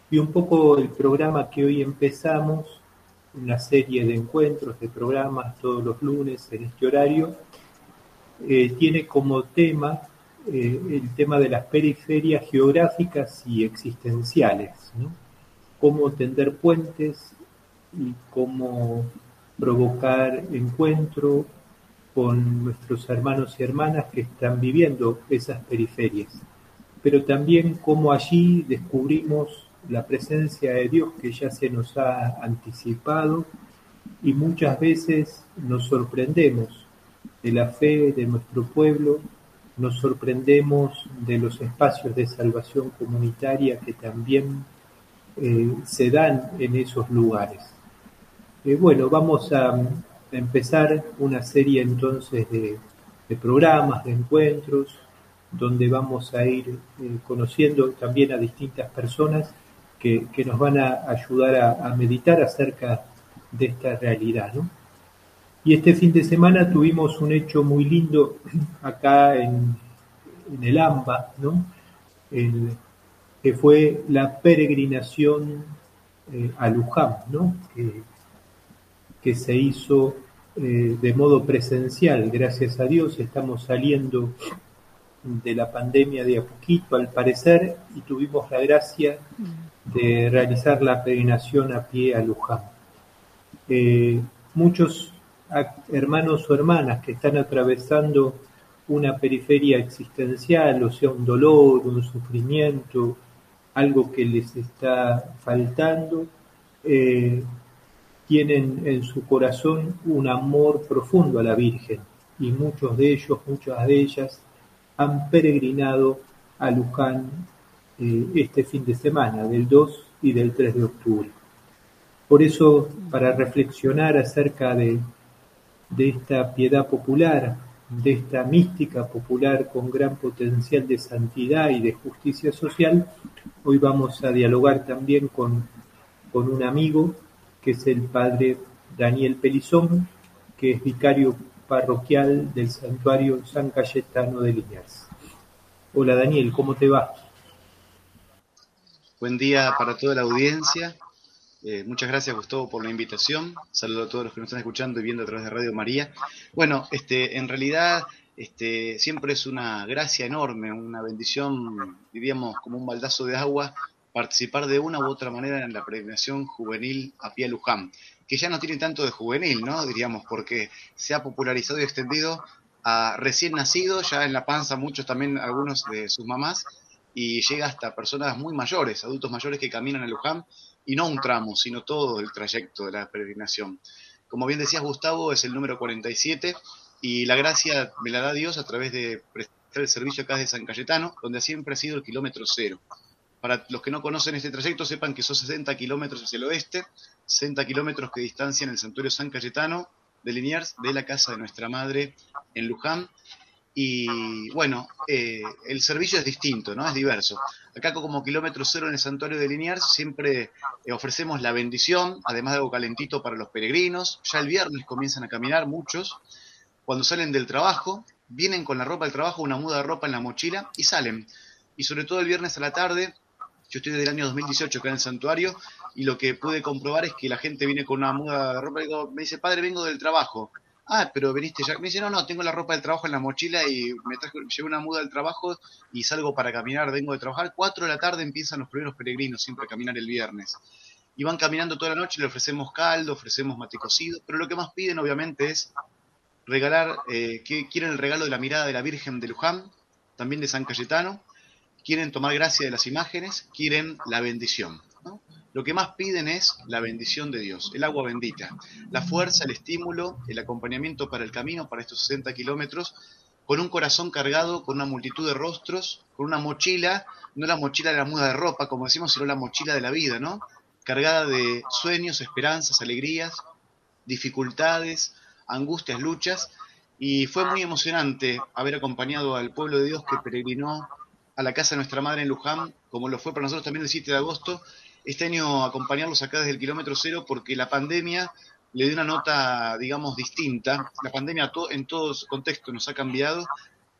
Y un poco el programa que hoy empezamos, una serie de encuentros, de programas todos los lunes en este horario, tiene como tema el tema de las periferias geográficas y existenciales, ¿no? Cómo tender puentes y cómo provocar encuentro con nuestros hermanos y hermanas que están viviendo esas periferias, pero también cómo allí descubrimos la presencia de Dios que ya se nos ha anticipado y muchas veces nos sorprendemos de la fe de nuestro pueblo, nos sorprendemos de los espacios de salvación comunitaria que también se dan en esos lugares. Bueno, vamos a empezar una serie entonces de programas, de encuentros, donde vamos a ir conociendo también a distintas personas que nos van a ayudar a meditar acerca de esta realidad, ¿no? Y este fin de semana tuvimos un hecho muy lindo acá en el AMBA, ¿no? El, que fue la peregrinación a Luján, ¿no? Que se hizo de modo presencial, gracias a Dios, estamos saliendo de la pandemia de a poquito al parecer y tuvimos la gracia de realizar la peregrinación a pie a Luján. Muchos hermanos o hermanas que están atravesando una periferia existencial, o sea, un dolor, un sufrimiento, algo que les está faltando, eh, tienen en su corazón un amor profundo a la Virgen y muchos de ellos, muchas de ellas han peregrinado a Luján este fin de semana, del 2 y del 3 de octubre. Por eso, para reflexionar acerca de esta piedad popular, de esta mística popular con gran potencial de santidad y de justicia social, hoy vamos a dialogar también con un amigo que es el padre Daniel Pelizón, que es vicario parroquial del santuario San Cayetano de Liniers. Hola Daniel, ¿cómo te va? Buen día para toda la audiencia. Muchas gracias, Gustavo, por la invitación. Saludo a todos los que nos están escuchando y viendo a través de Radio María. Bueno, en realidad, siempre es una gracia enorme, una bendición, diríamos, como un baldazo de agua, participar de una u otra manera en la peregrinación juvenil a pie a Luján, que ya no tiene tanto de juvenil, ¿no? Diríamos, porque se ha popularizado y extendido a recién nacidos, ya en la panza muchos también, algunos de sus mamás, y llega hasta personas muy mayores, adultos mayores que caminan a Luján, y no un tramo, sino todo el trayecto de la peregrinación. Como bien decías, Gustavo, es el número 47 y la gracia me la da Dios a través de prestar el servicio acá de San Cayetano, donde siempre ha sido el kilómetro cero. Para los que no conocen este trayecto, sepan que son 60 kilómetros hacia el oeste, 60 kilómetros que distancian el santuario San Cayetano de Liniers de la casa de nuestra madre en Luján. Y bueno, el servicio es distinto, ¿no? Es diverso. Acá como kilómetro cero en el santuario de Liniers siempre ofrecemos la bendición, además de algo calentito para los peregrinos. Ya el viernes comienzan a caminar muchos. Cuando salen del trabajo, vienen con la ropa del trabajo, una muda de ropa en la mochila y salen. Y sobre todo el viernes a la tarde, yo estoy desde el año 2018 acá en el santuario y lo que pude comprobar es que la gente viene con una muda de ropa y me dice, padre, vengo del trabajo. Ah, pero veniste ya. Me dice, no, tengo la ropa del trabajo en la mochila y llevé una muda del trabajo y salgo para caminar, vengo de trabajar. 4 de la tarde empiezan los primeros peregrinos siempre a caminar el viernes. Y van caminando toda la noche, le ofrecemos caldo, ofrecemos mate cocido, pero lo que más piden obviamente es regalar, que quieren el regalo de la mirada de la Virgen de Luján, también de San Cayetano, quieren tomar gracia de las imágenes, quieren la bendición, ¿no? Lo que más piden es la bendición de Dios, el agua bendita, la fuerza, el estímulo, el acompañamiento para el camino, para estos 60 kilómetros, con un corazón cargado, con una multitud de rostros, con una mochila, no la mochila de la muda de ropa, como decimos, sino la mochila de la vida, ¿no? Cargada de sueños, esperanzas, alegrías, dificultades, angustias, luchas, y fue muy emocionante haber acompañado al pueblo de Dios que peregrinó a la casa de nuestra madre en Luján, como lo fue para nosotros también el 7 de agosto, este año acompañarlos acá desde el kilómetro cero porque la pandemia le dio una nota, digamos, distinta. La pandemia en todo su contexto nos ha cambiado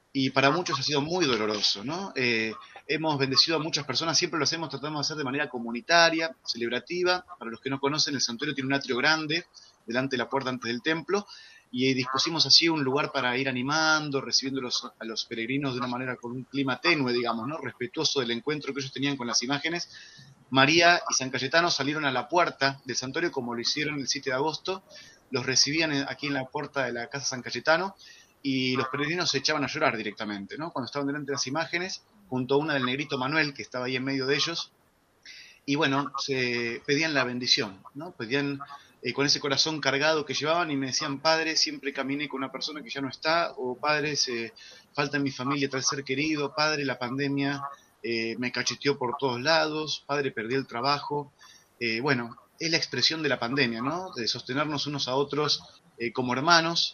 y para muchos ha sido muy doloroso, ¿no? Hemos bendecido a muchas personas, siempre lo hacemos, tratamos de hacer de manera comunitaria, celebrativa. Para los que no conocen, el santuario tiene un atrio grande delante de la puerta antes del templo, y dispusimos así un lugar para ir animando, recibiendo a los peregrinos de una manera con un clima tenue, digamos, ¿no? Respetuoso del encuentro que ellos tenían con las imágenes. María y San Cayetano salieron a la puerta del santuario como lo hicieron el 7 de agosto, los recibían aquí en la puerta de la casa San Cayetano, y los peregrinos se echaban a llorar directamente, ¿no? Cuando estaban delante de las imágenes, junto a una del negrito Manuel, que estaba ahí en medio de ellos, y bueno, se pedían la bendición, ¿no? Pedían con ese corazón cargado que llevaban, y me decían: padre, siempre caminé con una persona que ya no está, o padre, falta en mi familia tal ser querido, padre, la pandemia me cacheteó por todos lados, padre, perdí el trabajo. Bueno, es la expresión de la pandemia, ¿no? De sostenernos unos a otros como hermanos,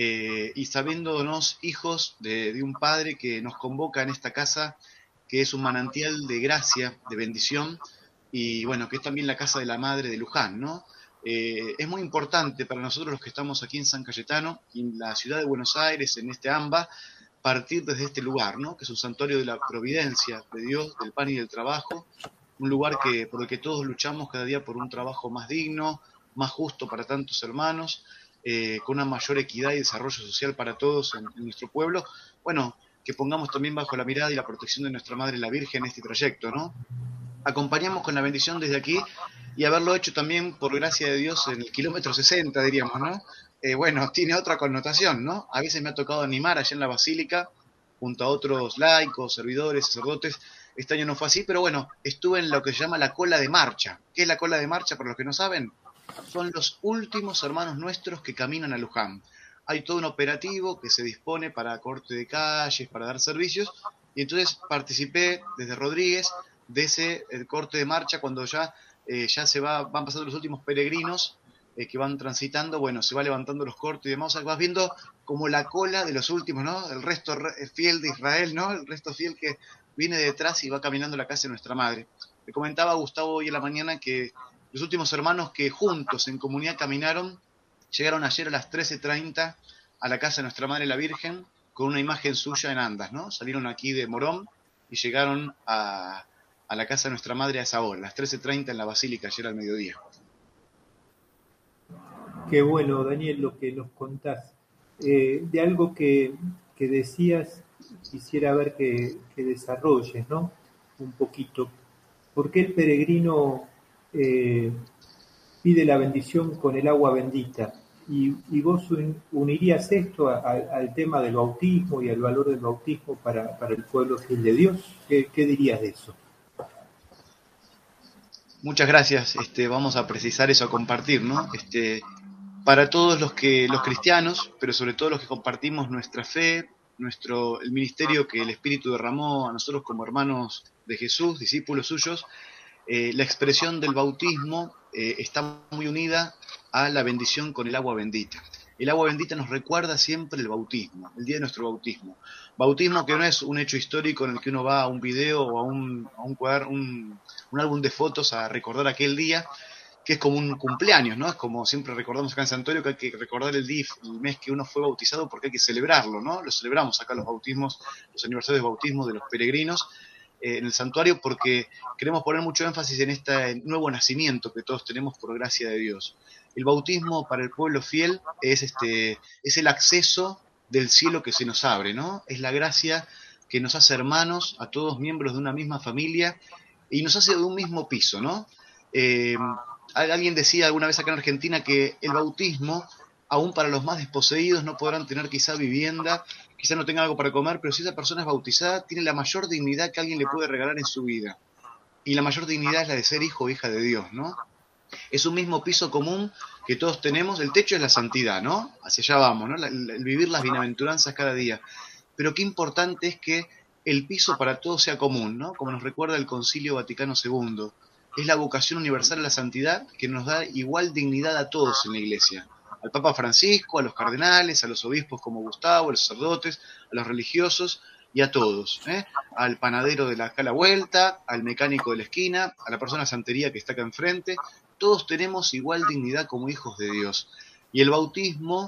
y sabiéndonos hijos de un padre que nos convoca en esta casa, que es un manantial de gracia, de bendición, y bueno, que es también la casa de la madre de Luján, ¿no? Es muy importante para nosotros los que estamos aquí en San Cayetano, en la ciudad de Buenos Aires, en este AMBA, partir desde este lugar, ¿no? Que es un santuario de la providencia, de Dios, del pan y del trabajo, un lugar por el que todos luchamos cada día por un trabajo más digno, más justo para tantos hermanos, con una mayor equidad y desarrollo social para todos en nuestro pueblo. Bueno, que pongamos también bajo la mirada y la protección de nuestra Madre la Virgen en este trayecto, ¿no? Acompañamos con la bendición desde aquí, y haberlo hecho también por gracia de Dios en el kilómetro 60, diríamos, ¿no? Bueno, tiene otra connotación, ¿no? A veces me ha tocado animar allá en la Basílica, junto a otros laicos, servidores, sacerdotes. Este año no fue así, pero bueno, estuve en lo que se llama la cola de marcha. ¿Qué es la cola de marcha, para los que no saben? Son los últimos hermanos nuestros que caminan a Luján. Hay todo un operativo que se dispone para corte de calles, para dar servicios, y entonces participé desde Rodríguez de ese corte de marcha cuando ya van pasando los últimos peregrinos que van transitando. Bueno, se va levantando los cortes y demás, o sea, vas viendo como la cola de los últimos, ¿no? El resto fiel de Israel, ¿no? El resto fiel que viene detrás y va caminando a la casa de nuestra madre. Le comentaba a Gustavo hoy en la mañana que los últimos hermanos que juntos en comunidad caminaron, llegaron ayer a las 13:30 a la casa de nuestra madre la Virgen, con una imagen suya en andas, ¿no? Salieron aquí de Morón y llegaron a la casa de nuestra madre a esa hora, las 13:30 en la Basílica, ayer al mediodía. Qué bueno, Daniel, lo que nos contás. De algo que decías, quisiera ver que desarrolles, ¿no? Un poquito. ¿Por qué el peregrino pide la bendición con el agua bendita? Y vos unirías esto al tema del bautismo y al valor del bautismo para el pueblo fiel de Dios. ¿Qué dirías de eso? Muchas gracias. Vamos a precisar eso, a compartir, ¿no? Para todos los cristianos, pero sobre todo los que compartimos nuestra fe, el ministerio que el Espíritu derramó a nosotros como hermanos de Jesús, discípulos suyos, la expresión del bautismo está muy unida a la bendición con el agua bendita. El agua bendita nos recuerda siempre el bautismo, el día de nuestro bautismo. Bautismo que no es un hecho histórico en el que uno va a un video o a un álbum de fotos a recordar aquel día, que es como un cumpleaños, ¿no? Es como siempre recordamos acá en Santuario, que hay que recordar el día, el mes que uno fue bautizado, porque hay que celebrarlo, ¿no? Lo celebramos acá los bautismos, los aniversarios de bautismo de los peregrinos en el santuario, porque queremos poner mucho énfasis en este nuevo nacimiento que todos tenemos por gracia de Dios. El bautismo para el pueblo fiel es el acceso del cielo que se nos abre, ¿no? Es la gracia que nos hace hermanos, a todos miembros de una misma familia, y nos hace de un mismo piso, ¿no? Alguien decía alguna vez acá en Argentina que el bautismo, aún para los más desposeídos, no podrán tener quizá vivienda, quizá no tengan algo para comer, pero si esa persona es bautizada, tiene la mayor dignidad que alguien le puede regalar en su vida. Y la mayor dignidad es la de ser hijo o hija de Dios, ¿no? Es un mismo piso común que todos tenemos. El techo es la santidad, ¿no? Hacia allá vamos, ¿no? El vivir las bienaventuranzas cada día. Pero qué importante es que el piso para todos sea común, ¿no? Como nos recuerda el Concilio Vaticano II. Es la vocación universal a la santidad que nos da igual dignidad a todos en la Iglesia. Al Papa Francisco, a los cardenales, a los obispos como Gustavo, a los sacerdotes, a los religiosos y a todos, al panadero de acá a la vuelta, al mecánico de la esquina, a la persona de santería que está acá enfrente. Todos tenemos igual dignidad como hijos de Dios. Y el bautismo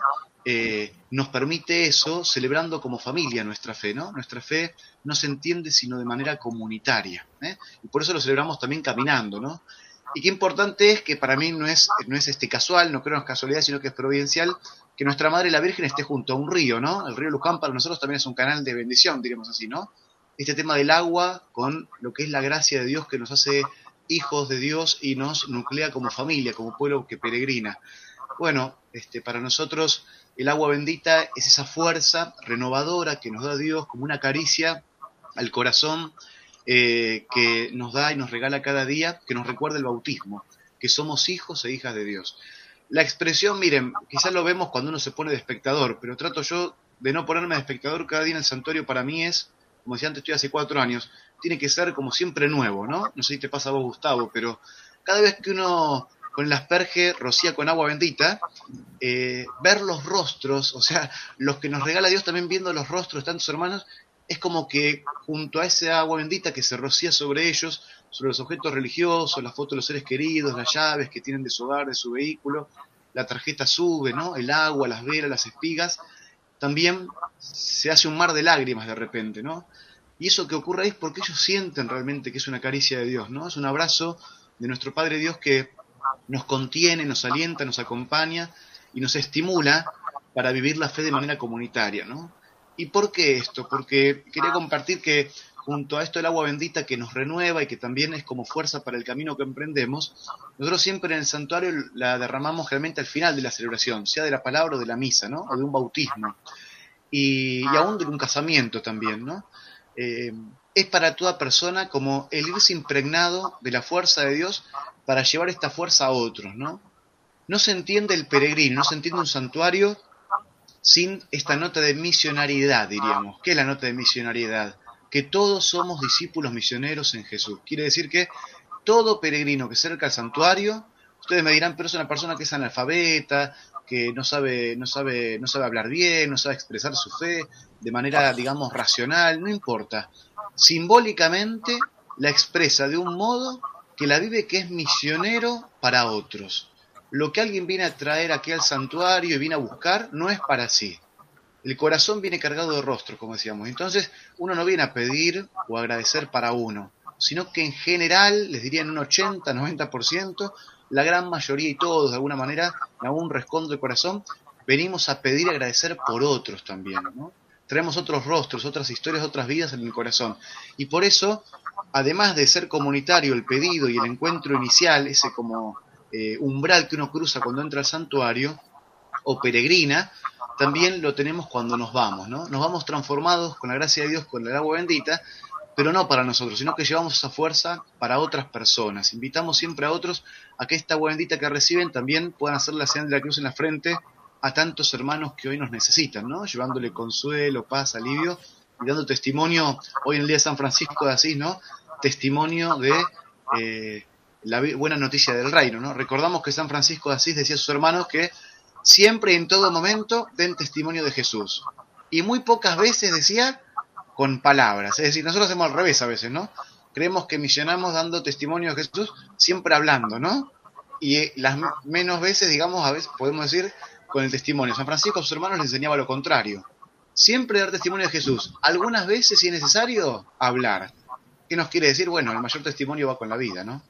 nos permite eso celebrando como familia nuestra fe, ¿no? Nuestra fe no se entiende sino de manera comunitaria, ¿eh? Y por eso lo celebramos también caminando, ¿no? Y qué importante es que para mí no es casual, no creo en casualidad, sino que es providencial que nuestra Madre la Virgen esté junto a un río, ¿no? El río Luján para nosotros también es un canal de bendición, diríamos así, ¿no? Este tema del agua con lo que es la gracia de Dios que nos hace hijos de Dios y nos nuclea como familia, como pueblo que peregrina. Bueno, para nosotros el agua bendita es esa fuerza renovadora que nos da Dios como una caricia al corazón, que nos da y nos regala cada día, que nos recuerda el bautismo, que somos hijos e hijas de Dios. La expresión, miren, quizás lo vemos cuando uno se pone de espectador, pero trato yo de no ponerme de espectador cada día en el santuario. Para mí es, como decía antes, estoy hace 4 años, tiene que ser como siempre nuevo, ¿no? No sé si te pasa a vos, Gustavo, pero cada vez que uno con el asperge rocía con agua bendita, ver los rostros, o sea, los que nos regala Dios también viendo los rostros de tantos hermanos, es como que junto a esa agua bendita que se rocía sobre ellos, sobre los objetos religiosos, las fotos de los seres queridos, las llaves que tienen de su hogar, de su vehículo, la tarjeta sube, ¿no? El agua, las velas, las espigas, también se hace un mar de lágrimas de repente, ¿no? Y eso que ocurre ahí es porque ellos sienten realmente que es una caricia de Dios, ¿no? Es un abrazo de nuestro Padre Dios que nos contiene, nos alienta, nos acompaña y nos estimula para vivir la fe de manera comunitaria, ¿no? ¿Y por qué esto? Porque quería compartir que junto a esto el agua bendita que nos renueva y que también es como fuerza para el camino que emprendemos, nosotros siempre en el santuario la derramamos realmente al final de la celebración, sea de la palabra o de la misa, ¿no? O de un bautismo. Y aún de un casamiento también, ¿no? Es para toda persona como el irse impregnado de la fuerza de Dios para llevar esta fuerza a otros, ¿no? No se entiende el peregrino, no se entiende un santuario sin esta nota de misionariedad, diríamos. ¿Qué es la nota de misionariedad? Que todos somos discípulos misioneros en Jesús. Quiere decir que todo peregrino que cerca al santuario, ustedes me dirán, pero es una persona que es analfabeta, que no sabe hablar bien, no sabe expresar su fe de manera, digamos, racional, no importa. Simbólicamente la expresa de un modo que la vive, que es misionero para otros. Lo que alguien viene a traer aquí al santuario y viene a buscar no es para sí. El corazón viene cargado de rostros, como decíamos. Entonces uno no viene a pedir o a agradecer para uno, sino que en general, les diría en un 80, 90%, la gran mayoría y todos de alguna manera, en algún rescondo del corazón, venimos a pedir y agradecer por otros también, ¿no? Traemos otros rostros, otras historias, otras vidas en el corazón. Y por eso, además de ser comunitario el pedido y el encuentro inicial, ese como umbral que uno cruza cuando entra al santuario o peregrina, también lo tenemos cuando nos vamos, ¿no? Nos vamos transformados con la gracia de Dios, con el agua bendita, pero no para nosotros, sino que llevamos esa fuerza para otras personas. Invitamos siempre a otros a que esta agua bendita que reciben también puedan hacer la señal de la cruz en la frente a tantos hermanos que hoy nos necesitan, ¿no? Llevándole consuelo, paz, alivio y dando testimonio, hoy en el día de San Francisco de Asís, ¿no? Testimonio de la buena noticia del reino, ¿no? Recordamos que San Francisco de Asís decía a sus hermanos que siempre y en todo momento den testimonio de Jesús. Y muy pocas veces decía con palabras. Es decir, nosotros hacemos al revés a veces, ¿no? Creemos que misionamos dando testimonio de Jesús, siempre hablando, ¿no? Y las menos veces, digamos, a veces podemos decir con el testimonio. San Francisco a sus hermanos les enseñaba lo contrario. Siempre dar testimonio de Jesús. Algunas veces, si es necesario, hablar. ¿Qué nos quiere decir? Bueno, el mayor testimonio va con la vida, ¿no?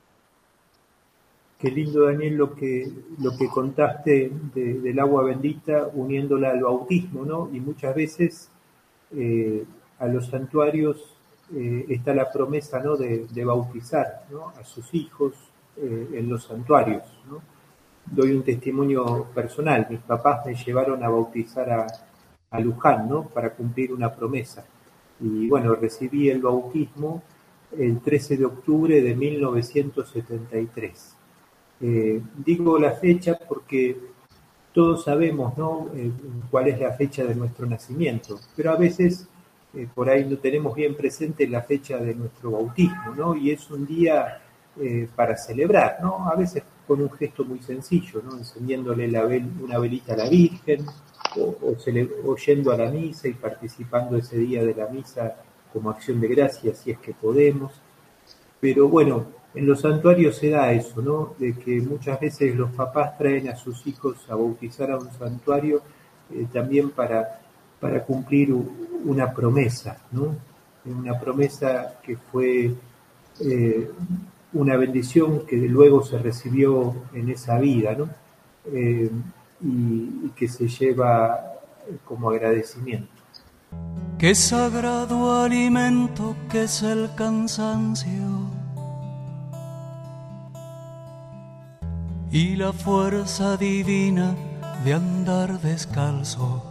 Qué lindo, Daniel, lo que contaste del agua bendita uniéndola al bautismo, ¿no? Y muchas veces a los santuarios está la promesa, ¿no? de bautizar, ¿no? A sus hijos en los santuarios, ¿no? Doy un testimonio personal. Mis papás me llevaron a bautizar a Luján, ¿no? Para cumplir una promesa. Y bueno, recibí el bautismo el 13 de octubre de 1973. Digo la fecha porque todos sabemos, ¿no? Cuál es la fecha de nuestro nacimiento, pero a veces por ahí no tenemos bien presente la fecha de nuestro bautismo, ¿no? Y es un día para celebrar, ¿no? A veces con un gesto muy sencillo, ¿no? Encendiéndole una velita a la Virgen o yendo a la misa y participando ese día de la misa como acción de gracias, si es que podemos. Pero bueno, en los santuarios se da eso, ¿no? De que muchas veces los papás traen a sus hijos a bautizar a un santuario también para cumplir una promesa, ¿no? Una promesa que fue una bendición que luego se recibió en esa vida, ¿no? Y que se lleva como agradecimiento. Qué sagrado alimento que es el cansancio y la fuerza divina de andar descalzo.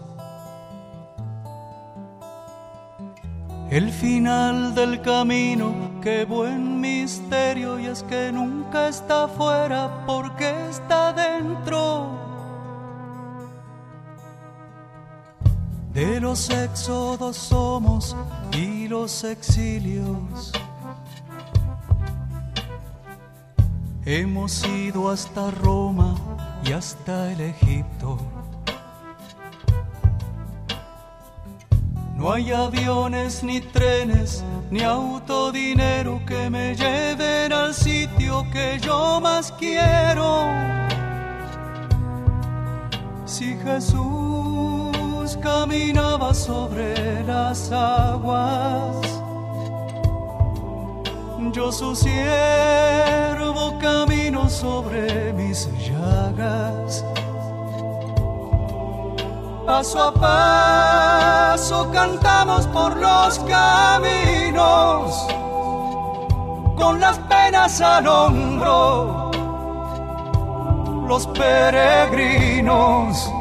El final del camino, qué buen misterio, y es que nunca está afuera porque está dentro. De los éxodos somos y los exilios. Hemos ido hasta Roma y hasta el Egipto. No hay aviones, ni trenes, ni autodinero que me lleven al sitio que yo más quiero. Si Jesús caminaba sobre las aguas, yo su siervo camino sobre mis llagas. Paso a paso cantamos por los caminos, con las penas al hombro, los peregrinos.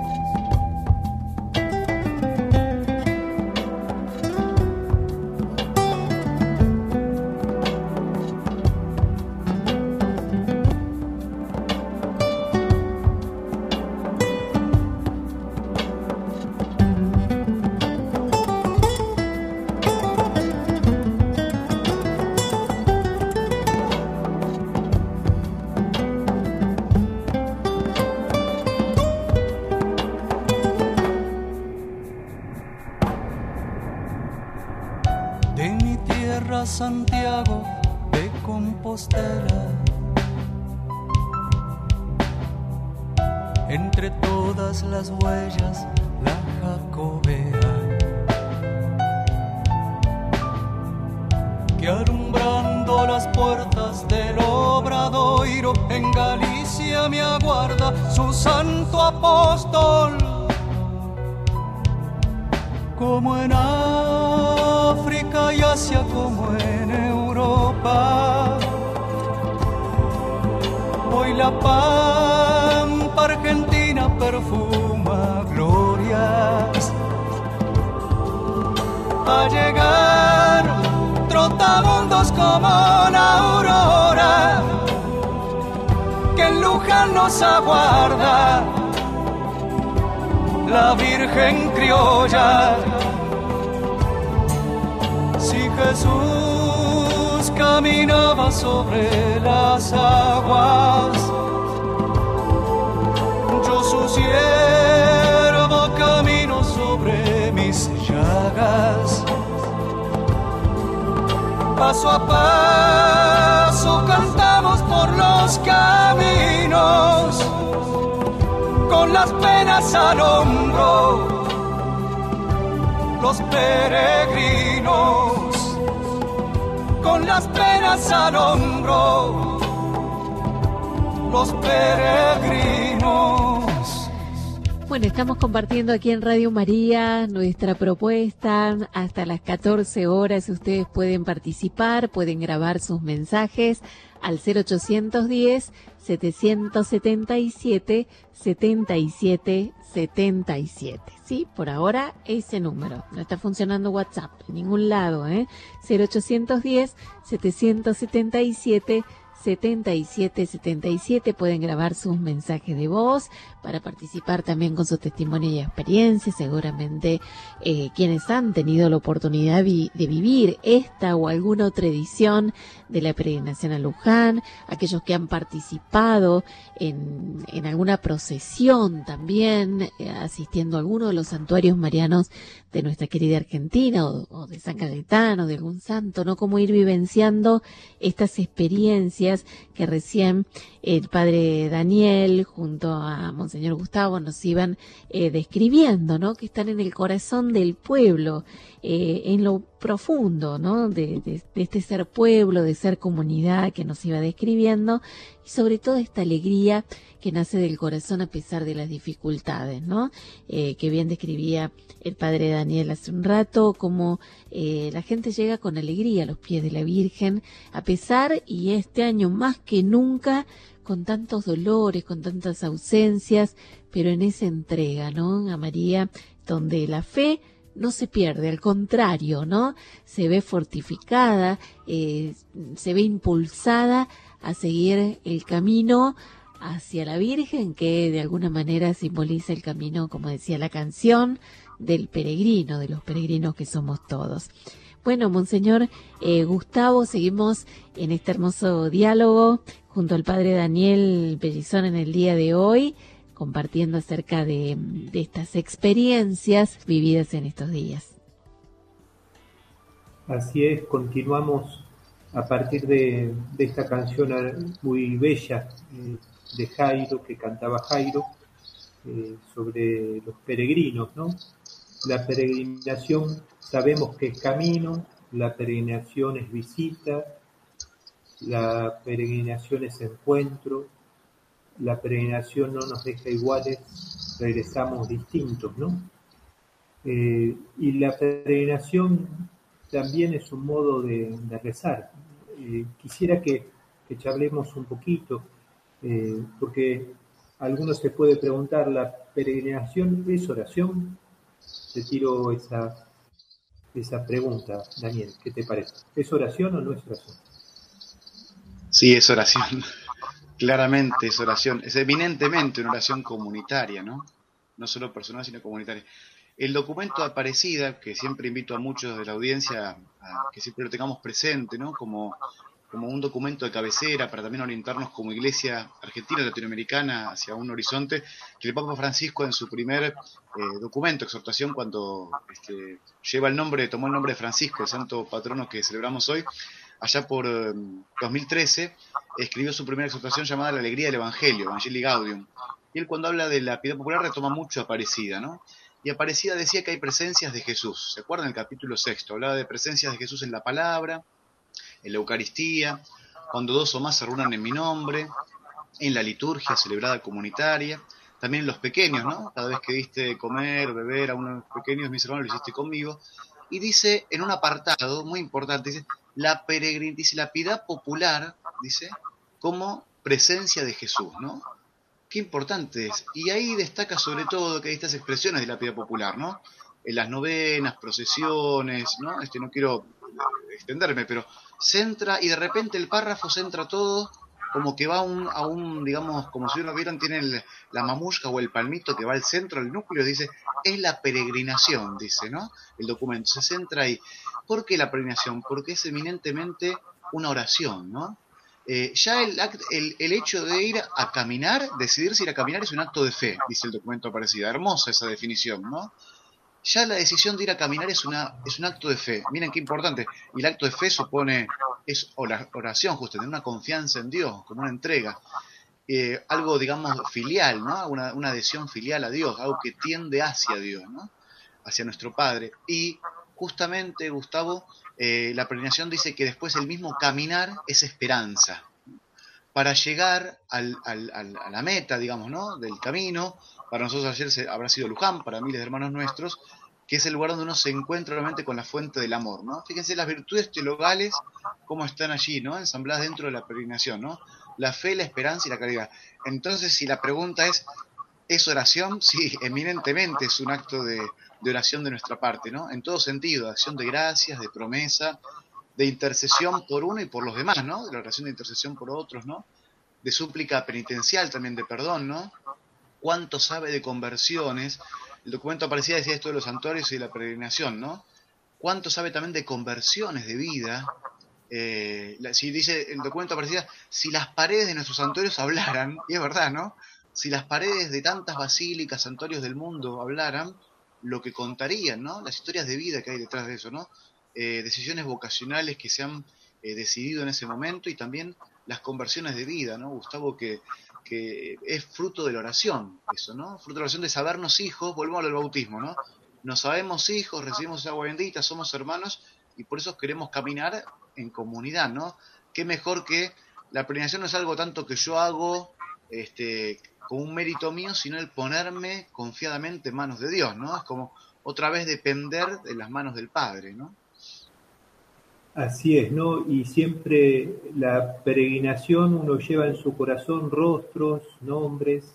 Santiago de Compostela, entre todas las huellas la jacobea, que alumbrando las puertas del Obradoiro en Galicia me aguarda su santo apóstol, como en África y Asia como en Europa. Hoy la pampa argentina perfuma glorias. A llegar trotamundos como la aurora que en Luján nos aguarda la Virgen criolla. Si Jesús caminaba sobre las aguas, yo su siervo camino sobre mis llagas. Paso a paso cantamos por los caminos, con las penas al hombro, los peregrinos. Con las penas al hombro, los peregrinos. Bueno, estamos compartiendo aquí en Radio María nuestra propuesta hasta las 14 horas. Ustedes pueden participar, pueden grabar sus mensajes al 0810-777-7777. Sí, por ahora ese número. No está funcionando WhatsApp en ningún lado, 0810-777-7777. Pueden grabar sus mensajes de voz para participar también con su testimonio y experiencia. Seguramente quienes han tenido la oportunidad de vivir esta o alguna otra edición de la peregrinación a Luján, aquellos que han participado en alguna procesión también, asistiendo a alguno de los santuarios marianos de nuestra querida Argentina o de San Cayetano, de algún santo, ¿no? Cómo ir vivenciando estas experiencias experiencias que recién el padre Daniel junto a Monseñor Gustavo nos iban describiendo, ¿no? Que están en el corazón del pueblo, en lo profundo, ¿no? De este ser pueblo, de ser comunidad que nos iba describiendo, y sobre todo esta alegría que nace del corazón a pesar de las dificultades, ¿no? Que bien describía el padre Daniel hace un rato, como la gente llega con alegría a los pies de la Virgen, a pesar, y este año más que nunca, con tantos dolores, con tantas ausencias, pero en esa entrega, ¿no? A María, donde la fe no se pierde, al contrario, ¿no? Se ve fortificada, se ve impulsada a seguir el camino hacia la Virgen, que de alguna manera simboliza el camino, como decía la canción, del peregrino, de los peregrinos que somos todos. Bueno, Monseñor Gustavo, seguimos en este hermoso diálogo junto al padre Daniel Pellizón en el día de hoy, compartiendo acerca de estas experiencias vividas en estos días. Así es, continuamos a partir de esta canción muy bella de Jairo, que cantaba Jairo, sobre los peregrinos, ¿no? La peregrinación sabemos que es camino, la peregrinación es visita, la peregrinación es encuentro, la peregrinación no nos deja iguales, regresamos distintos, ¿no? Y la peregrinación también es un modo de rezar. Quisiera que charlemos un poquito, porque alguno se puede preguntar, ¿la peregrinación es oración? Te tiro esa pregunta, Daniel, ¿qué te parece? ¿Es oración o no es oración? Sí, es oración. Claramente es oración. Es eminentemente una oración comunitaria, ¿no? No solo personal, sino comunitaria. El documento de Aparecida, que siempre invito a muchos de la audiencia a que siempre lo tengamos presente, ¿no? Como un documento de cabecera para también orientarnos como iglesia argentina latinoamericana hacia un horizonte, que el Papa Francisco en su primer documento, exhortación, cuando tomó el nombre de Francisco, el santo patrono que celebramos hoy, allá por 2013, escribió su primera exhortación llamada La alegría del Evangelio, Evangelii Gaudium. Y él, cuando habla de la piedad popular, retoma mucho Aparecida, ¿no? Y Aparecida decía que hay presencias de Jesús. ¿Se acuerdan? El capítulo 6 hablaba de presencias de Jesús en la palabra, en la Eucaristía, cuando dos o más se reúnan en mi nombre, en la liturgia celebrada comunitaria, también en los pequeños, ¿no? Cada vez que diste comer, beber a unos pequeños, mis hermanos, lo hiciste conmigo. Y dice, en un apartado muy importante, dice la piedad popular, dice, como presencia de Jesús, ¿no? Qué importante es. Y ahí destaca sobre todo que hay estas expresiones de la piedad popular, ¿no? En las novenas, procesiones, ¿no? No quiero extenderme, pero centra, y de repente el párrafo centra todo como que va a un digamos, como si uno vieran, tiene la mamushka o el palmito que va al centro, el núcleo, dice, es la peregrinación, dice, ¿no? El documento se centra ahí. ¿Por qué la peregrinación? Porque es eminentemente una oración, ¿no? Ya el hecho de ir a caminar, decidirse ir a caminar es un acto de fe, dice el documento Aparecida. Hermosa esa definición, ¿no? Ya la decisión de ir a caminar es un acto de fe. Miren qué importante. Y el acto de fe es oración, justamente, una confianza en Dios, como una entrega. Algo, digamos, filial, ¿no? Una adhesión filial a Dios, algo que tiende hacia Dios, ¿no? Hacia nuestro Padre. Y justamente, Gustavo, la peregrinación dice que después el mismo caminar es esperanza. Para llegar a la meta, digamos, ¿no? Del camino. Para nosotros ayer habrá sido Luján, para miles de hermanos nuestros, que es el lugar donde uno se encuentra realmente con la fuente del amor, ¿no? Fíjense las virtudes teologales, cómo están allí, ¿no? Ensambladas dentro de la peregrinación, ¿no? La fe, la esperanza y la caridad. Entonces, si la pregunta ¿es oración? Sí, eminentemente es un acto de oración de nuestra parte, ¿no? En todo sentido, de acción de gracias, de promesa, de intercesión por uno y por los demás, ¿no? De la oración de intercesión por otros, ¿no? De súplica penitencial también, de perdón, ¿no? ¿Cuánto sabe de conversiones? El documento Aparecida decía esto de los santuarios y de la peregrinación, ¿no? ¿Cuánto sabe también de conversiones de vida? Si dice el documento Aparecida, si las paredes de nuestros santuarios hablaran, y es verdad, ¿no? Si las paredes de tantas basílicas, santuarios del mundo hablaran, lo que contarían, ¿no? Las historias de vida que hay detrás de eso, ¿no? Decisiones vocacionales que se han decidido en ese momento, y también las conversiones de vida, ¿no, Gustavo? Que es fruto de la oración, eso, ¿no? Fruto de la oración de sabernos hijos, volvemos al bautismo, ¿no? Nos sabemos hijos, recibimos agua bendita, somos hermanos y por eso queremos caminar en comunidad, ¿no? Qué mejor que la peregrinación no es algo tanto que yo hago con un mérito mío, sino el ponerme confiadamente en manos de Dios, ¿no? Es como otra vez depender de las manos del Padre, ¿no? Así es, ¿no? Y siempre la peregrinación uno lleva en su corazón rostros, nombres,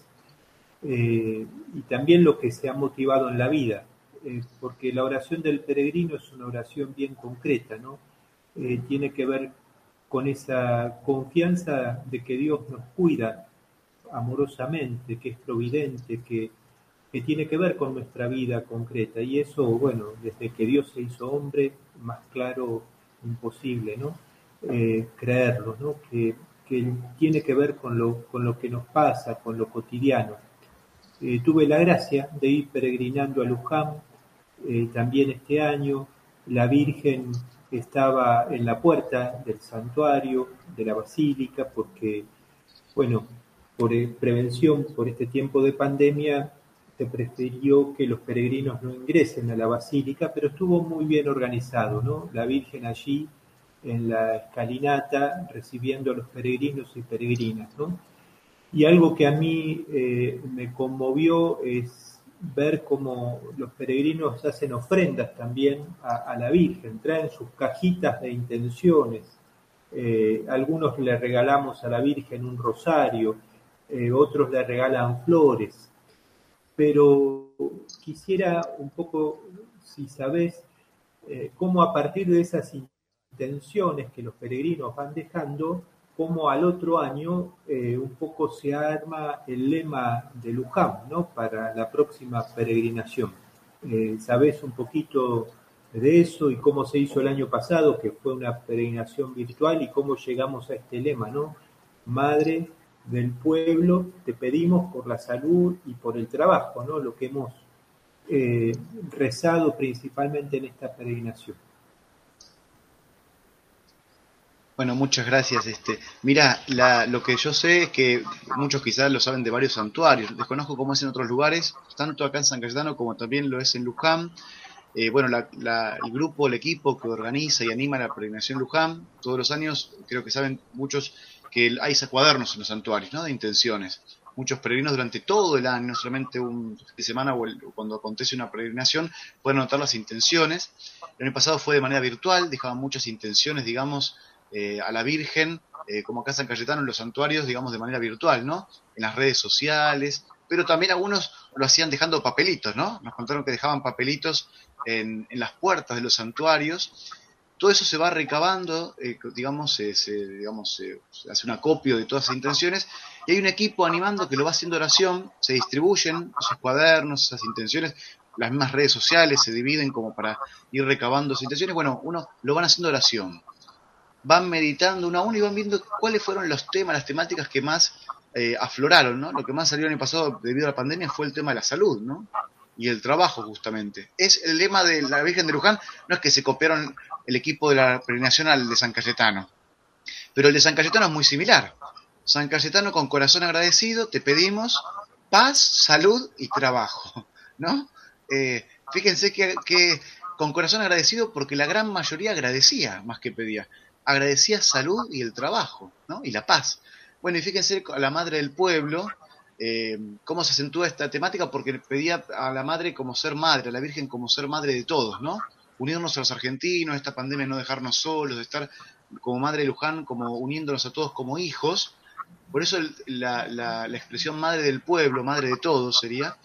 y también lo que se ha motivado en la vida, porque la oración del peregrino es una oración bien concreta, ¿no? Tiene que ver con esa confianza de que Dios nos cuida amorosamente, que es providente, que tiene que ver con nuestra vida concreta. Y eso, bueno, desde que Dios se hizo hombre, más claro imposible, ¿no? Creerlo, ¿no? Que tiene que ver con lo que nos pasa, con lo cotidiano. Tuve la gracia de ir peregrinando a Luján también este año. La Virgen estaba en la puerta del santuario, de la basílica, porque, bueno, por prevención, por este tiempo de pandemia, se prefirió que los peregrinos no ingresen a la basílica, pero estuvo muy bien organizado, ¿no? La Virgen allí en la escalinata recibiendo a los peregrinos y peregrinas, ¿no? Y algo que a mí me conmovió es ver cómo los peregrinos hacen ofrendas también a la Virgen, traen sus cajitas de intenciones. Algunos le regalamos a la Virgen un rosario, otros le regalan flores, pero quisiera un poco, si sabés, cómo a partir de esas intenciones que los peregrinos van dejando, cómo al otro año un poco se arma el lema de Luján, ¿no? Para la próxima peregrinación. ¿Sabés un poquito de eso y cómo se hizo el año pasado, que fue una peregrinación virtual, y cómo llegamos a este lema, ¿no? Madre del pueblo, te pedimos por la salud y por el trabajo, ¿no? Lo que hemos rezado principalmente en esta peregrinación. Bueno, muchas gracias. Mira, lo que yo sé es que muchos quizás lo saben de varios santuarios. Desconozco cómo es en otros lugares, tanto acá en San Cayetano como también lo es en Luján. Bueno, el grupo, el equipo que organiza y anima la peregrinación Luján, todos los años, creo que saben muchos que hay cuadernos en los santuarios, ¿no? De intenciones. Muchos peregrinos durante todo el año, no solamente un fin de semana o cuando acontece una peregrinación, pueden anotar las intenciones. El año pasado fue de manera virtual, dejaban muchas intenciones, digamos, a la Virgen, como acá en San Cayetano, en los santuarios, digamos, de manera virtual, ¿no? En las redes sociales, pero también algunos lo hacían dejando papelitos, ¿no? Nos contaron que dejaban papelitos en las puertas de los santuarios. Todo eso se va recabando, digamos, se hace un acopio de todas esas intenciones, y hay un equipo animando que lo va haciendo oración, se distribuyen esos cuadernos, esas intenciones, las mismas redes sociales se dividen como para ir recabando esas intenciones. Bueno, uno lo van haciendo oración, van meditando uno a uno y van viendo cuáles fueron los temas, las temáticas que más afloraron, ¿no? Lo que más salió el año pasado debido a la pandemia fue el tema de la salud, ¿no? Y el trabajo, justamente. Es el lema de la Virgen de Luján, no es que se copiaron el equipo de la peregrinación al de San Cayetano, pero el de San Cayetano es muy similar. San Cayetano, con corazón agradecido, te pedimos paz, salud y trabajo, ¿no? Fíjense que con corazón agradecido, porque la gran mayoría agradecía más que pedía. Agradecía salud y el trabajo, ¿no? Y la paz. Bueno, y fíjense a la Madre del Pueblo, cómo se acentúa esta temática, porque pedía a la Madre como ser madre, a la Virgen como ser madre de todos, ¿no? Unirnos a los argentinos, esta pandemia no dejarnos solos, de estar como Madre de Luján, como uniéndonos a todos como hijos. Por eso la expresión Madre del Pueblo, Madre de todos sería,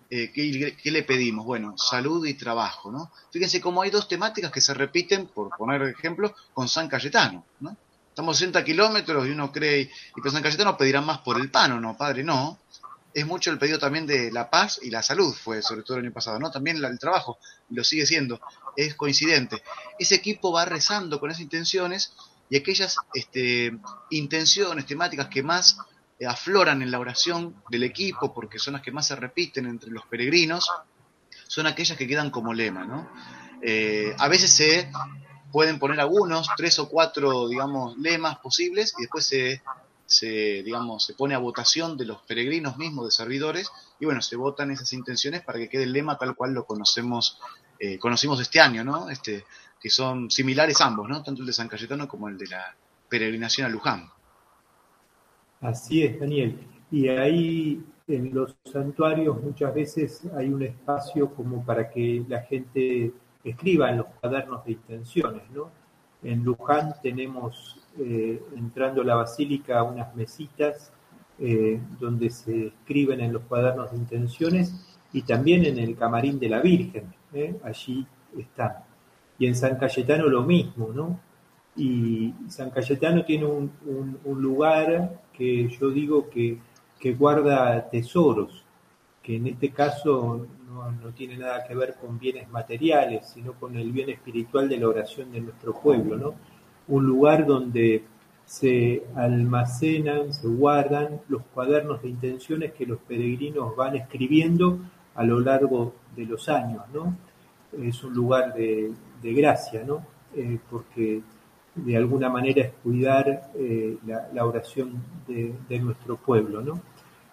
¿qué le pedimos? Bueno, salud y trabajo, ¿no? Fíjense cómo hay dos temáticas que se repiten, por poner ejemplo, con San Cayetano, ¿no? Estamos 60 kilómetros y uno cree, y pues San Cayetano pedirá más por el pan, ¿o no, padre? No. Es mucho el pedido también de la paz y la salud, fue sobre todo el año pasado, ¿no? También el trabajo, lo sigue siendo, es coincidente. Ese equipo va rezando con esas intenciones, y aquellas intenciones, temáticas que más afloran en la oración del equipo, porque son las que más se repiten entre los peregrinos, son aquellas que quedan como lema, ¿no? A veces se pueden poner algunos, 3 o 4, digamos, lemas posibles, y después se pone a votación de los peregrinos mismos, de servidores, y bueno, se votan esas intenciones para que quede el lema tal cual lo conocimos este año, ¿no? Que son similares ambos, ¿no? Tanto el de San Cayetano como el de la peregrinación a Luján. Así es, Daniel. Y ahí en los santuarios muchas veces hay un espacio como para que la gente escriba en los cuadernos de intenciones, ¿no? En Luján tenemos, entrando a la basílica, unas mesitas donde se escriben en los cuadernos de intenciones, y también en el camarín de la Virgen, allí están. Y en San Cayetano lo mismo, ¿no? Y San Cayetano tiene un lugar que yo digo que guarda tesoros, que en este caso no tiene nada que ver con bienes materiales, sino con el bien espiritual de la oración de nuestro pueblo, ¿no? Un lugar donde se almacenan, se guardan los cuadernos de intenciones que los peregrinos van escribiendo a lo largo de los años, ¿no? Es un lugar de gracia, ¿no? Porque de alguna manera es cuidar la oración de nuestro pueblo, ¿no?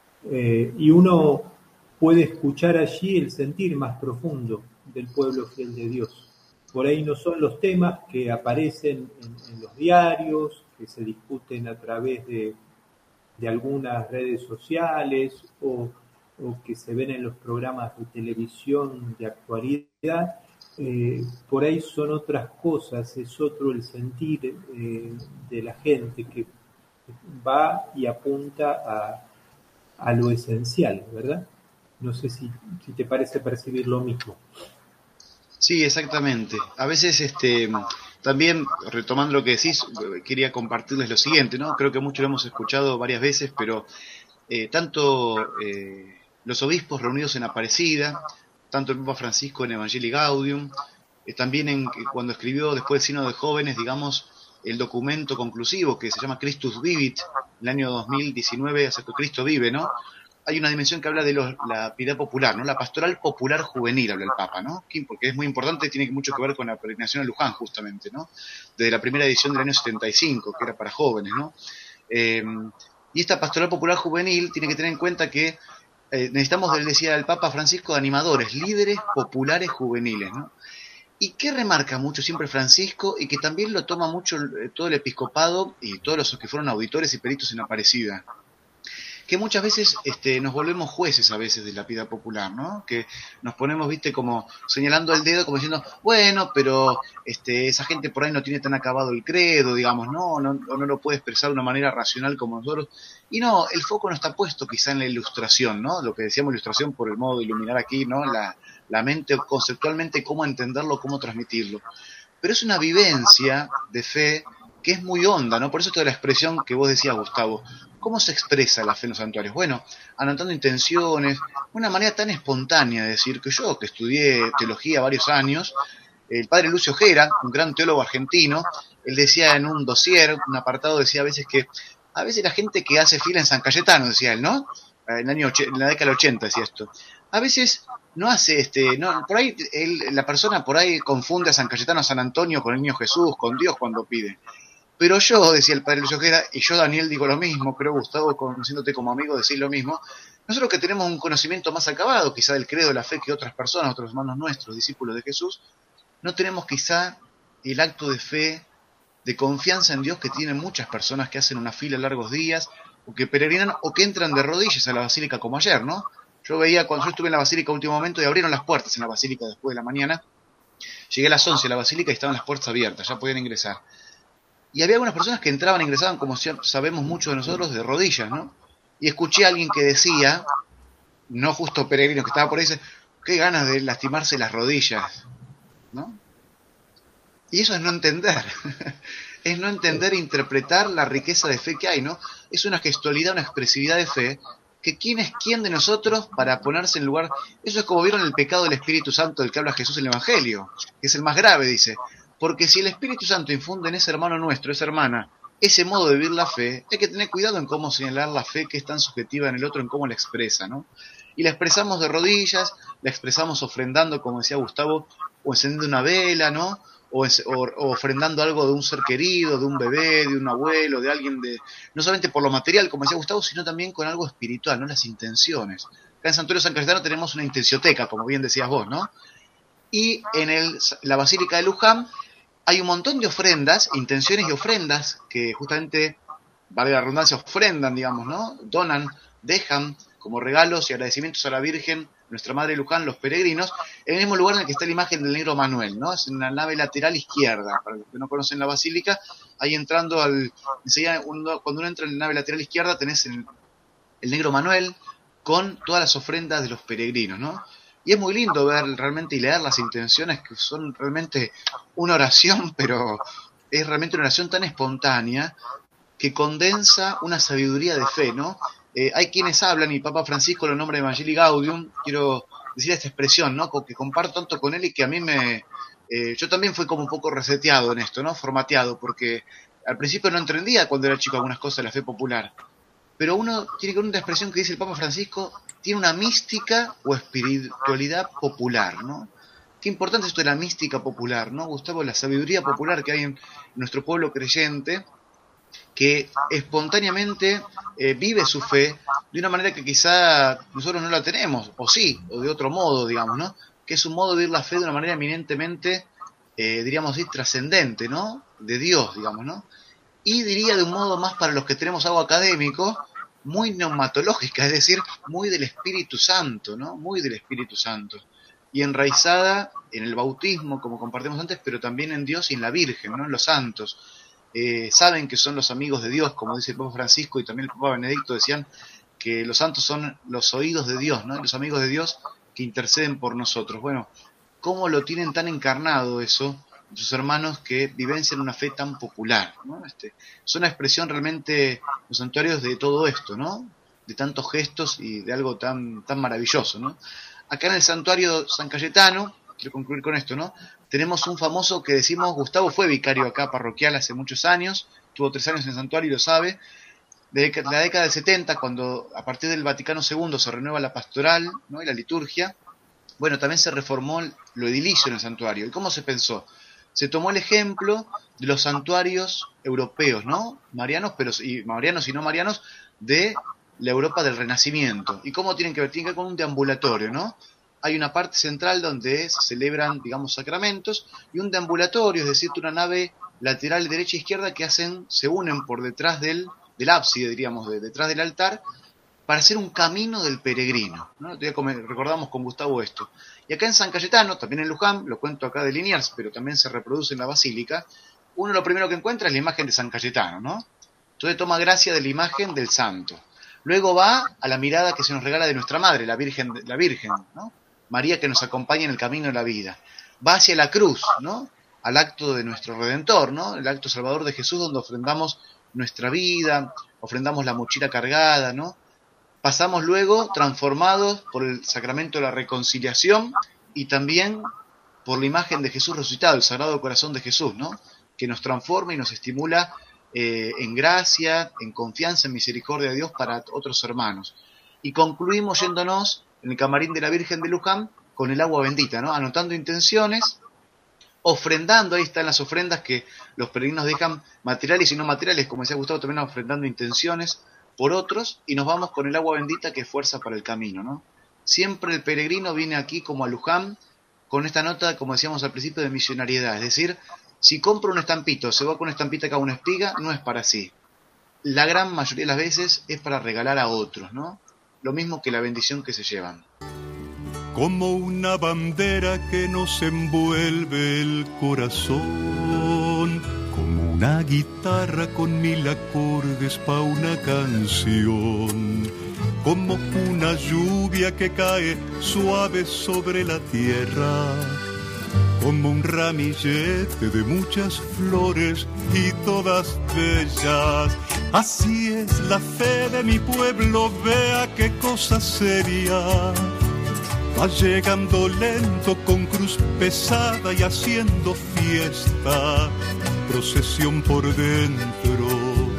Y uno puede escuchar allí el sentir más profundo del pueblo fiel de Dios. Por ahí no son los temas que aparecen en los diarios, que se discuten a través de algunas redes sociales o que se ven en los programas de televisión de actualidad. Por ahí son otras cosas, es otro el sentir de la gente que va y apunta a lo esencial, ¿verdad? No sé si te parece percibir lo mismo. Sí, exactamente. A veces, también, retomando lo que decís, quería compartirles lo siguiente, ¿no? Creo que mucho lo hemos escuchado varias veces, pero tanto los obispos reunidos en Aparecida, tanto el Papa Francisco en Evangelii Gaudium, también cuando escribió después del Sínodo de Jóvenes, digamos, el documento conclusivo que se llama Christus Vivit, el año 2019, acerca de Cristo vive, ¿no? Hay una dimensión que habla de la piedad popular, ¿no? La pastoral popular juvenil, habla el Papa, ¿no? Porque es muy importante, tiene mucho que ver con la peregrinación a Luján, justamente, ¿no? Desde la primera edición del año 75, que era para jóvenes, ¿no? Y esta pastoral popular juvenil tiene que tener en cuenta que necesitamos, decía el Papa Francisco, animadores, líderes populares juveniles, ¿no? ¿Y qué remarca mucho siempre Francisco, y que también lo toma mucho todo el episcopado y todos los que fueron auditores y peritos en Aparecida? Que muchas veces nos volvemos jueces a veces de la piedad popular, ¿no? Que nos ponemos, viste, como señalando el dedo, como diciendo, bueno, pero esa gente por ahí no tiene tan acabado el credo, digamos, no lo puede expresar de una manera racional como nosotros. Y no, el foco no está puesto quizá en la ilustración, ¿no? Lo que decíamos ilustración por el modo de iluminar aquí, ¿no? La mente conceptualmente, cómo entenderlo, cómo transmitirlo. Pero es una vivencia de fe que es muy honda, ¿no? Por eso toda la expresión que vos decías, Gustavo. ¿Cómo se expresa la fe en los santuarios? Bueno, anotando intenciones, una manera tan espontánea de decir que yo, que estudié teología varios años, el padre Lucio Gera, un gran teólogo argentino, él decía en un dossier, un apartado, decía a veces la gente que hace fila en San Cayetano, decía él, ¿no? En la década del 80 decía esto. A veces no hace, por ahí la persona por ahí confunde a San Cayetano, a San Antonio con el niño Jesús, con Dios cuando pide. Pero yo, decía el padre Lucio Ojeda, y yo, Daniel, digo lo mismo, creo, Gustavo, conociéndote como amigo, decís lo mismo, nosotros que tenemos un conocimiento más acabado, quizá del credo de la fe que otras personas, otros hermanos nuestros, discípulos de Jesús, no tenemos quizá el acto de fe, de confianza en Dios que tienen muchas personas que hacen una fila largos días, o que peregrinan, o que entran de rodillas a la basílica como ayer, ¿no? Yo veía, cuando yo estuve en la basílica último momento, y abrieron las puertas en la basílica después de la mañana, llegué a las 11 a la basílica y estaban las puertas abiertas, ya podían ingresar. Y había algunas personas que entraban e ingresaban, como sabemos muchos de nosotros, de rodillas, ¿no? Y escuché a alguien que decía, no justo peregrino, que estaba por ahí, dice, qué ganas de lastimarse las rodillas, ¿no? Y eso es no entender, es no entender e interpretar la riqueza de fe que hay, ¿no? Es una gestualidad, una expresividad de fe, que quién es quién de nosotros para ponerse en lugar. Eso es como vieron el pecado del Espíritu Santo del que habla Jesús en el Evangelio, que es el más grave, dice. Porque si el Espíritu Santo infunde en ese hermano nuestro, esa hermana, ese modo de vivir la fe, hay que tener cuidado en cómo señalar la fe que es tan subjetiva en el otro, en cómo la expresa, ¿no? Y la expresamos de rodillas, la expresamos ofrendando, como decía Gustavo, o encendiendo una vela, ¿no? o ofrendando algo de un ser querido, de un bebé, de un abuelo, de alguien, no solamente por lo material, como decía Gustavo, sino también con algo espiritual, ¿no? Las intenciones. Acá en Santuario San Cayetano tenemos una intensioteca, como bien decías vos, ¿no? Y en la Basílica de Luján hay un montón de ofrendas, intenciones y ofrendas que justamente, vale la redundancia, ofrendan, digamos, ¿no? Donan, dejan como regalos y agradecimientos a la Virgen, nuestra Madre de Luján, los peregrinos, en el mismo lugar en el que está la imagen del negro Manuel, ¿no? Es en la nave lateral izquierda, para los que no conocen la basílica, ahí entrando enseguida, cuando uno entra en la nave lateral izquierda tenés el negro Manuel con todas las ofrendas de los peregrinos, ¿no? Y es muy lindo ver realmente y leer las intenciones, que son realmente una oración, pero es realmente una oración tan espontánea que condensa una sabiduría de fe, ¿no? Hay quienes hablan, y Papa Francisco lo nombra Evangelii Gaudium, quiero decir esta expresión, ¿no? Que comparto tanto con él y que a mí yo también fui como un poco reseteado en esto, ¿no? Formateado, porque al principio no entendía cuando era chico algunas cosas de la fe popular. Pero uno tiene que ver una expresión que dice el Papa Francisco, tiene una mística o espiritualidad popular, ¿no? Qué importante es esto de la mística popular, ¿no, Gustavo? La sabiduría popular que hay en nuestro pueblo creyente, que espontáneamente vive su fe de una manera que quizá nosotros no la tenemos, o sí, o de otro modo, digamos, ¿no? Que es un modo de vivir la fe de una manera eminentemente, diríamos así, trascendente, ¿no? De Dios, digamos, ¿no? Y diría de un modo más para los que tenemos algo académico, muy neumatológica, es decir, muy del Espíritu Santo, ¿no? Muy del Espíritu Santo. Y enraizada en el bautismo, como compartimos antes, pero también en Dios y en la Virgen, ¿no? En los santos. Saben que son los amigos de Dios, como dice el Papa Francisco y también el Papa Benedicto, decían que los santos son los oídos de Dios, ¿no? Los amigos de Dios que interceden por nosotros. Bueno, ¿cómo lo tienen tan encarnado eso sus hermanos que vivencian una fe tan popular, ¿no? Es una expresión realmente, los santuarios, de todo esto, ¿no? De tantos gestos y de algo tan maravilloso, ¿no? Acá en el santuario San Cayetano, quiero concluir con esto, ¿no? Tenemos un famoso que decimos, Gustavo fue vicario acá parroquial hace muchos años, tuvo 3 años en el santuario y lo sabe, de la década del 70, cuando a partir del Vaticano II se renueva la pastoral, ¿no? Y la liturgia, bueno, también se reformó lo edilicio en el santuario. ¿Y cómo se pensó? Se tomó el ejemplo de los santuarios europeos, ¿no? Marianos y no marianos, de la Europa del Renacimiento. ¿Y cómo tienen que ver? Tienen que ver con un deambulatorio, ¿no? Hay una parte central donde se celebran, digamos, sacramentos, y un deambulatorio, es decir, una nave lateral derecha e izquierda que se unen por detrás del ábside, diríamos, detrás del altar, para hacer un camino del peregrino, ¿no? Recordamos con Gustavo esto. Y acá en San Cayetano, también en Luján, lo cuento acá de Liniers, pero también se reproduce en la Basílica, uno lo primero que encuentra es la imagen de San Cayetano, ¿no? Entonces toma gracia de la imagen del santo. Luego va a la mirada que se nos regala de nuestra Madre, la Virgen, ¿no? María, que nos acompaña en el camino de la vida. Va hacia la cruz, ¿no? Al acto de nuestro Redentor, ¿no? El acto salvador de Jesús, donde ofrendamos nuestra vida, ofrendamos la mochila cargada, ¿no? Pasamos luego transformados por el sacramento de la reconciliación y también por la imagen de Jesús resucitado, el Sagrado Corazón de Jesús, ¿no? Que nos transforma y nos estimula en gracia, en confianza, en misericordia de Dios para otros hermanos. Y concluimos yéndonos en el camarín de la Virgen de Luján con el agua bendita, ¿no? Anotando intenciones, ofrendando, ahí están las ofrendas que los peregrinos dejan, materiales y no materiales, como decía Gustavo, también ofrendando intenciones por otros, y nos vamos con el agua bendita, que es fuerza para el camino, ¿no? Siempre el peregrino viene aquí como a Luján con esta nota, como decíamos al principio, de misionariedad, es decir, si compro un estampito, se va con una estampita acá una espiga, no es para sí. La gran mayoría de las veces es para regalar a otros, ¿no? Lo mismo que la bendición que se llevan. Como una bandera que nos envuelve el corazón, como una guitarra con 1000 acordes pa' una canción, como una lluvia que cae suave sobre la tierra, como un ramillete de muchas flores y todas bellas. Así es la fe de mi pueblo, vea qué cosa seria. Va llegando lento con cruz pesada y haciendo fiesta, procesión por dentro,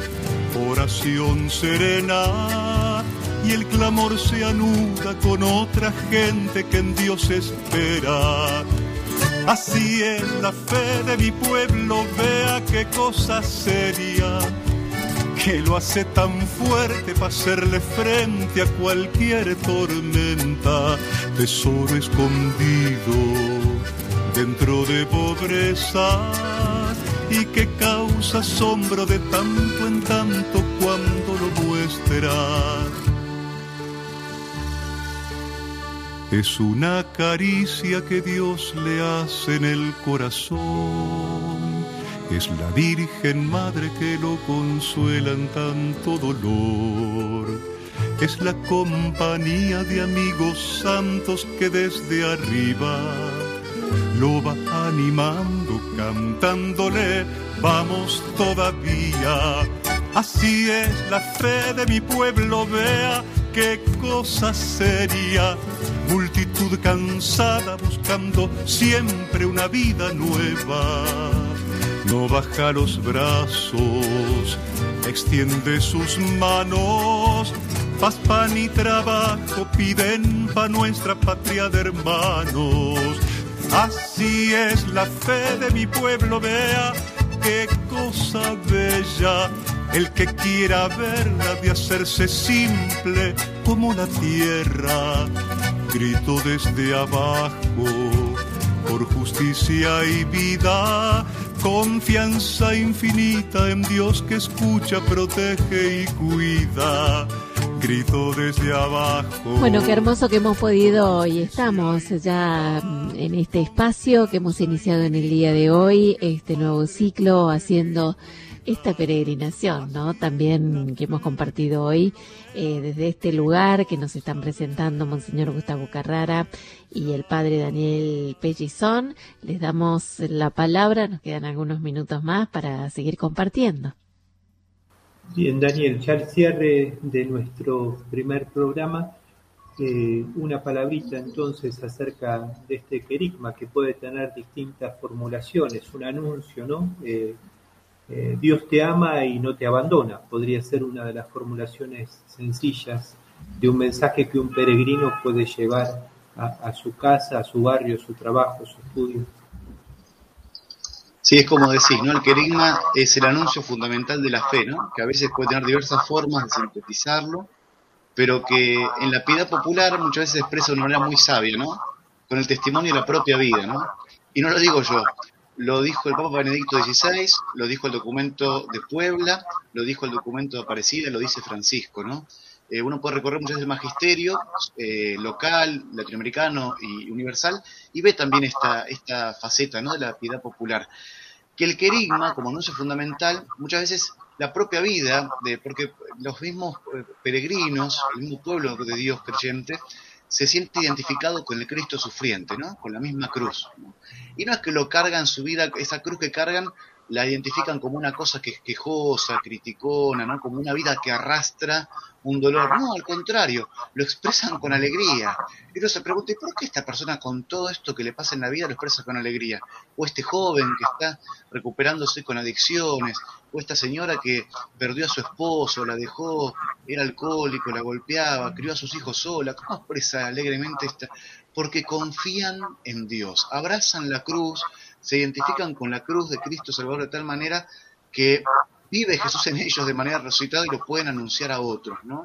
oración serena, y el clamor se anuda con otra gente que en Dios espera. Así es la fe de mi pueblo, vea qué cosa seria, que lo hace tan fuerte para hacerle frente a cualquier tormenta. Tesoro escondido dentro de pobreza y que causa asombro de tanto en tanto cuando lo muestra. Es una caricia que Dios le hace en el corazón. Es la Virgen Madre que lo consuela en tanto dolor. Es la compañía de amigos santos que desde arriba lo va animando, cantándole, vamos todavía. Así es la fe de mi pueblo, vea qué cosa seria. Multitud cansada buscando siempre una vida nueva. No baja los brazos, extiende sus manos. Paz, pan y trabajo piden pa' nuestra patria de hermanos. Así es la fe de mi pueblo, vea qué cosa bella. El que quiera verla de hacerse simple como la tierra. Grito desde abajo por justicia y vida. Confianza infinita en Dios que escucha, protege y cuida. Grito desde abajo. Bueno, qué hermoso que hemos podido y estamos ya en este espacio que hemos iniciado en el día de hoy, este nuevo ciclo, haciendo esta peregrinación, ¿no? También que hemos compartido hoy desde este lugar que nos están presentando Monseñor Gustavo Carrara y el Padre Daniel Pellizón. Les damos la palabra, nos quedan algunos minutos más para seguir compartiendo. Bien, Daniel, ya al cierre de nuestro primer programa, una palabrita entonces acerca de este querigma que puede tener distintas formulaciones, un anuncio, ¿no? Dios te ama y no te abandona, podría ser una de las formulaciones sencillas de un mensaje que un peregrino puede llevar a su casa, a su barrio, a su trabajo, a su estudio. Sí, es como decís, ¿no? El querigma es el anuncio fundamental de la fe, ¿no? Que a veces puede tener diversas formas de sintetizarlo, pero que en la piedad popular muchas veces se expresa de una manera muy sabia, ¿no? Con el testimonio de la propia vida, ¿no? Y no lo digo yo, lo dijo el Papa Benedicto XVI, lo dijo el documento de Puebla, lo dijo el documento de Aparecida, lo dice Francisco, ¿no? Uno puede recorrer muchas veces el magisterio local, latinoamericano y universal, y ve también esta faceta, ¿no? De la piedad popular. Que el querigma, como anuncio fundamental, muchas veces la propia vida, porque los mismos peregrinos, el mismo pueblo de Dios creyente, se siente identificado con el Cristo sufriente, ¿no? Con la misma cruz, ¿no? Y no es que lo cargan su vida, esa cruz que cargan, la identifican como una cosa que es quejosa, criticona, ¿no? Como una vida que arrastra un dolor. No, al contrario, lo expresan con alegría. Y uno se pregunta, ¿y por qué esta persona con todo esto que le pasa en la vida lo expresa con alegría? O este joven que está recuperándose con adicciones, o esta señora que perdió a su esposo, la dejó, era alcohólico, la golpeaba, crió a sus hijos sola. ¿Cómo expresa alegremente esta? Porque confían en Dios, abrazan la cruz, se identifican con la cruz de Cristo Salvador de tal manera que vive Jesús en ellos de manera resucitada y lo pueden anunciar a otros, ¿no?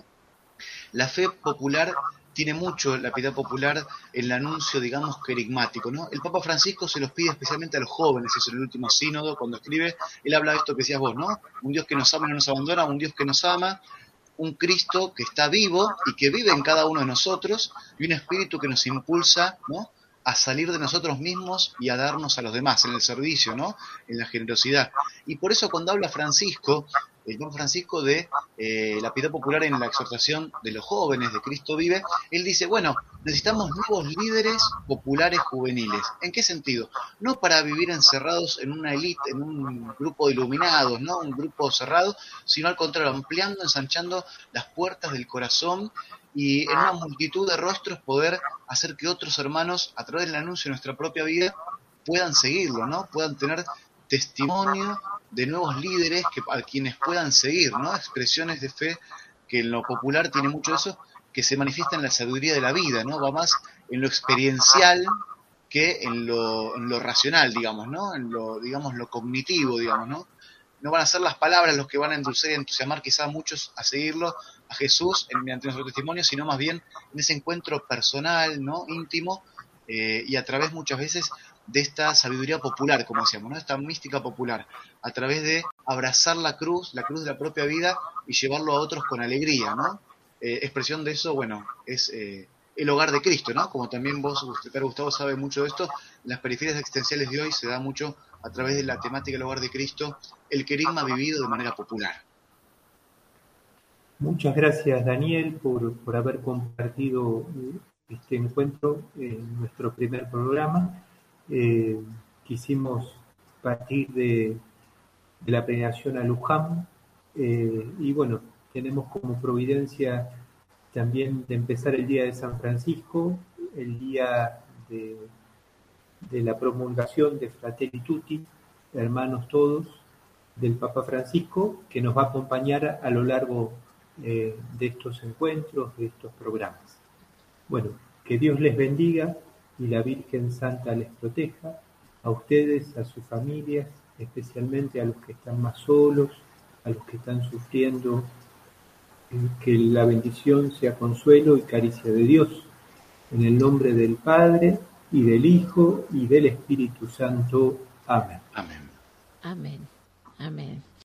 La fe popular tiene mucho, la piedad popular, el anuncio, digamos, querigmático, ¿no? El Papa Francisco se los pide especialmente a los jóvenes, eso en el último sínodo, cuando escribe, él habla de esto que decías vos, ¿no? Un Dios que nos ama y no nos abandona, un Dios que nos ama, un Cristo que está vivo y que vive en cada uno de nosotros, y un espíritu que nos impulsa, ¿no?, a salir de nosotros mismos y a darnos a los demás, en el servicio, ¿no?, en la generosidad. Y por eso cuando habla Francisco, el Papa Francisco, de la piedad popular en la exhortación de los jóvenes, de Cristo vive, él dice, bueno, necesitamos nuevos líderes populares juveniles. ¿En qué sentido? No para vivir encerrados en una élite, en un grupo de iluminados, ¿no?, un grupo cerrado, sino al contrario, ampliando, ensanchando las puertas del corazón y en una multitud de rostros poder hacer que otros hermanos, a través del anuncio de nuestra propia vida, puedan seguirlo, ¿no?, puedan tener testimonio de nuevos líderes a quienes puedan seguir, ¿no?, expresiones de fe que en lo popular tiene mucho de eso, que se manifiesta en la sabiduría de la vida, ¿no?, va más en lo experiencial que en lo racional, digamos, ¿no? En lo, digamos, lo cognitivo, digamos, ¿no? No van a ser las palabras los que van a endulzar y entusiasmar quizá a muchos a seguirlo, a Jesús, mediante nuestro testimonio, sino más bien en ese encuentro personal, ¿no? Íntimo, y a través muchas veces de esta sabiduría popular, como decíamos, ¿no? Esta mística popular, a través de abrazar la cruz de la propia vida y llevarlo a otros con alegría, ¿no? Expresión de eso, bueno, es el hogar de Cristo, ¿no? Como también vos, Gustavo, sabe mucho de esto, en las periferias existenciales de hoy se da mucho a través de la temática del hogar de Cristo, el querigma vivido de manera popular. Muchas gracias, Daniel, por haber compartido este encuentro en nuestro primer programa. Quisimos partir de la peregrinación a Luján, y bueno, tenemos como providencia también de empezar el día de San Francisco, el día de la promulgación de Fratelli Tutti, hermanos todos, del Papa Francisco, que nos va a acompañar a lo largo de estos encuentros, de estos programas. Bueno, que Dios les bendiga y la Virgen Santa les proteja, a ustedes, a sus familias, especialmente a los que están más solos, a los que están sufriendo, que la bendición sea consuelo y caricia de Dios. En el nombre del Padre, y del Hijo, y del Espíritu Santo. Amén. Amén. Amén. Amén.